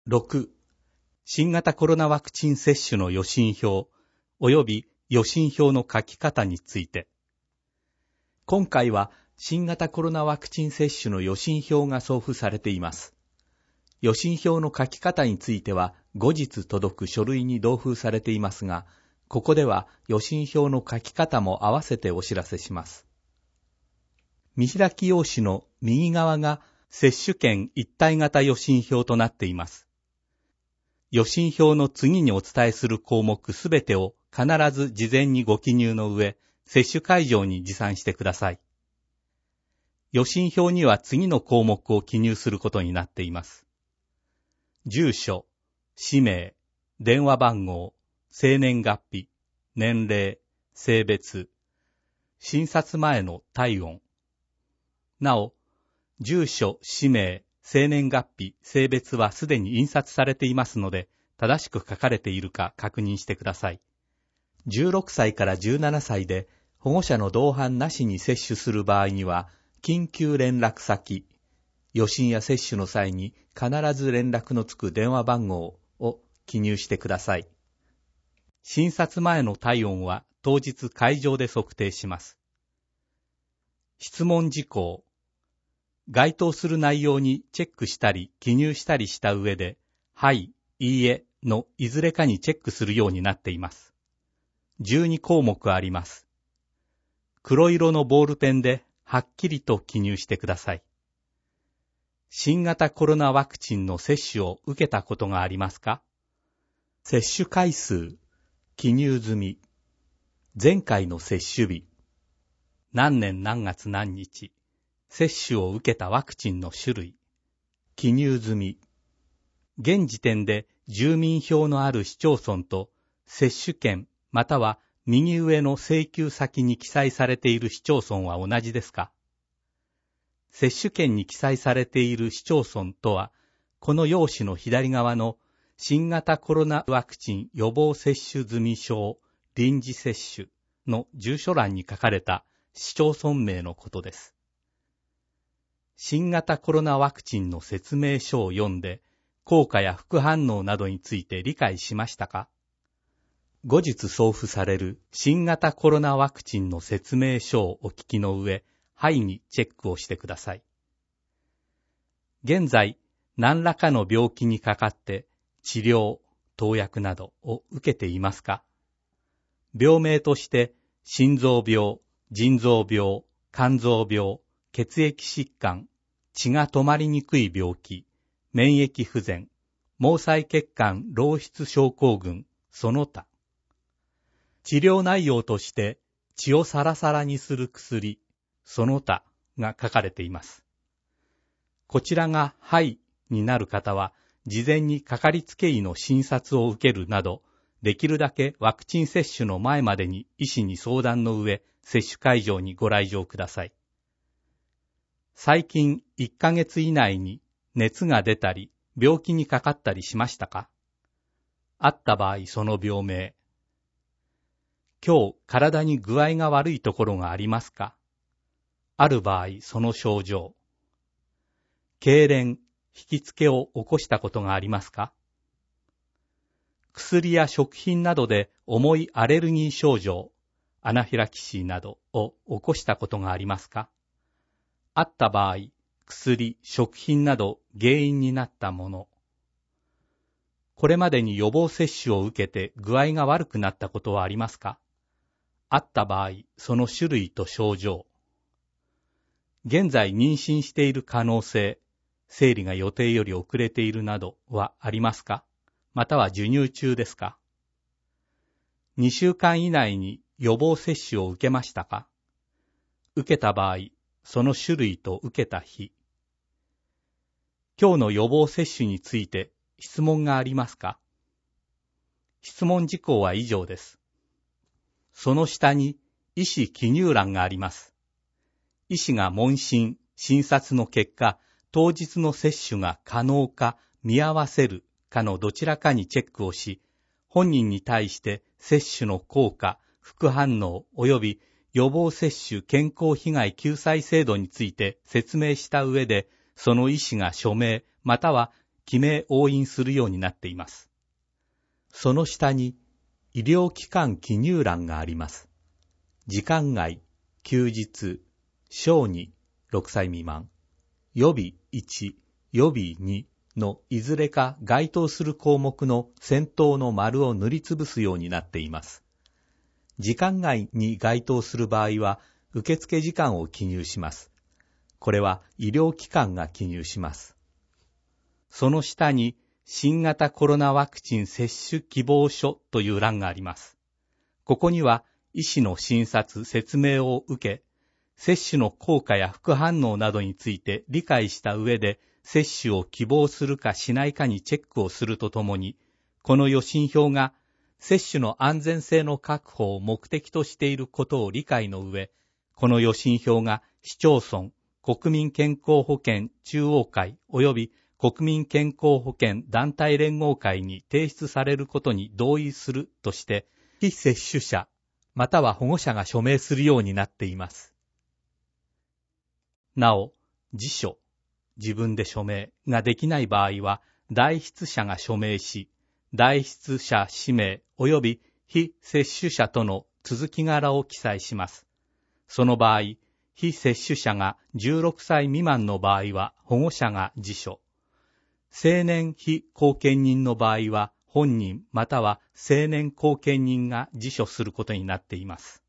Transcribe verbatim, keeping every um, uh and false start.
ろく、新型コロナワクチン接種の予診票及び予診票の書き方について。今回は新型コロナワクチン接種の予診票が送付されています。予診票の書き方については後日届く書類に同封されていますが、ここでは予診票の書き方も合わせてお知らせします。見開き用紙の右側が接種券一体型予診票となっています。予診票の次にお伝えする項目すべてを必ず事前にご記入の上、接種会場に持参してください。予診票には次の項目を記入することになっています。住所、氏名、電話番号、生年月日、年齢、性別、診察前の体温。なお、住所、氏名、生年月日、性別はすでに印刷されていますので、正しく書かれているか確認してください。じゅうろくさいからじゅうななさいで保護者の同伴なしに接種する場合には、緊急連絡先、予診や接種の際に必ず連絡のつく電話番号を記入してください。診察前の体温は当日会場で測定します。質問事項。該当する内容にチェックしたり記入したりした上で、はい、いいえのいずれかにチェックするようになっています。じゅうにこうもくあります。黒色のボールペンではっきりと記入してください。新型コロナワクチンの接種を受けたことがありますか？接種回数、記入済み、前回の接種日、何年何月何日、接種を受けたワクチンの種類、記入済み。現時点で住民票のある市町村と接種券または右上の請求先に記載されている市町村は同じですか？接種券に記載されている市町村とは、この用紙の左側の新型コロナワクチン予防接種済証臨時接種の住所欄に書かれた市町村名のことです。新型コロナワクチンの説明書を読んで、効果や副反応などについて理解しましたか？後日送付される新型コロナワクチンの説明書をお聞きの上、はいにチェックをしてください。現在、何らかの病気にかかって治療、投薬などを受けていますか？病名として、心臓病、腎臓病、肝臓病、血液疾患、血が止まりにくい病気、免疫不全、毛細血管漏出症候群、その他。治療内容として、血をサラサラにする薬、その他が書かれています。こちらがはいになる方は、事前にかかりつけ医の診察を受けるなど、できるだけワクチン接種の前までに医師に相談の上、接種会場にご来場ください。最近いっかげつ以内に熱が出たり、病気にかかったりしましたか？あった場合その病名。今日体に具合が悪いところがありますか？ある場合その症状。痙攣、引きつけを起こしたことがありますか？薬や食品などで重いアレルギー症状、アナフィラキシーなどを起こしたことがありますか？あった場合、薬、食品など原因になったもの。これまでに予防接種を受けて具合が悪くなったことはありますか？あった場合、その種類と症状。現在妊娠している可能性、生理が予定より遅れているなどはありますか？または授乳中ですか？にしゅうかん以内に予防接種を受けましたか？受けた場合、その種類と受けた日。今日の予防接種について質問がありますか？質問事項は以上です。その下に医師記入欄があります。医師が問診、診察の結果、当日の接種が可能か見合わせるかのどちらかにチェックをし、本人に対して接種の効果、副反応及び予防接種健康被害救済制度について説明した上で、その医師が署名または記名押印するようになっています。その下に医療機関記入欄があります。時間外、休日、小児、ろくさい未満、予備いち、予備にのいずれか該当する項目の先頭の丸を塗りつぶすようになっています。時間外に該当する場合は、受付時間を記入します。これは医療機関が記入します。その下に、新型コロナワクチン接種希望書という欄があります。ここには、医師の診察、説明を受け、接種の効果や副反応などについて理解した上で、接種を希望するかしないかにチェックをするとともに、この予診票が接種の安全性の確保を目的としていることを理解の上、この予診票が市町村、国民健康保険中央会及び国民健康保険団体連合会に提出されることに同意するとして、被接種者または保護者が署名するようになっています。なお、自書、自分で署名ができない場合は、代筆者が署名し、代筆者氏名及び被接種者との続き柄を記載します。その場合、被接種者がじゅうろくさい未満の場合は保護者が自書、成年被後見人の場合は本人または成年後見人が自書することになっています。